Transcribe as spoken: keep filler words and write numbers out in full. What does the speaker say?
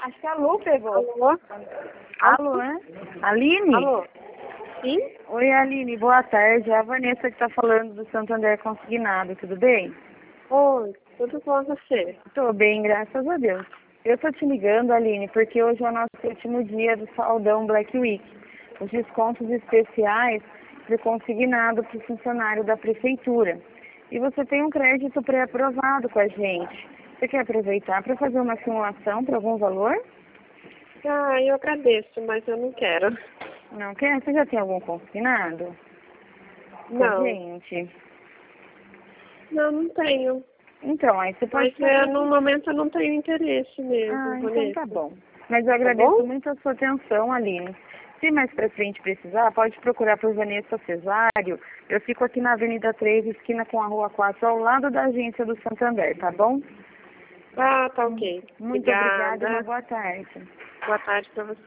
Acho que a Lu pegou. Alô? Alô, né? Aline? Alô? Sim? Oi, Aline, boa tarde. É a Vanessa que está falando do Santander Consignado, tudo bem? Oi, tudo bom você? Tô bem, graças a Deus. Eu tô te ligando, Aline, porque hoje é o nosso último dia do Saldão Black Week. Os descontos especiais de consignado para o funcionário da prefeitura. E você tem um crédito pré-aprovado com a gente. Você quer aproveitar para fazer uma simulação para algum valor? Ah, eu agradeço, mas eu não quero. Não quer? Você já tem algum consignado? Com a Não, gente? não, não tenho. Então, aí você pode... Mas é, no momento eu não tenho interesse mesmo, Ah, então Vanessa. tá bom. Mas eu Tá agradeço bom? muito a sua atenção, Aline. Se mais pra frente precisar, pode procurar por Vanessa Cesário. Eu fico aqui na Avenida três, esquina com a Rua quatro, ao lado da agência do Santander, tá bom? Ah, tá ok. Muito obrigada e uma Obrigada. boa tarde. Boa tarde pra você.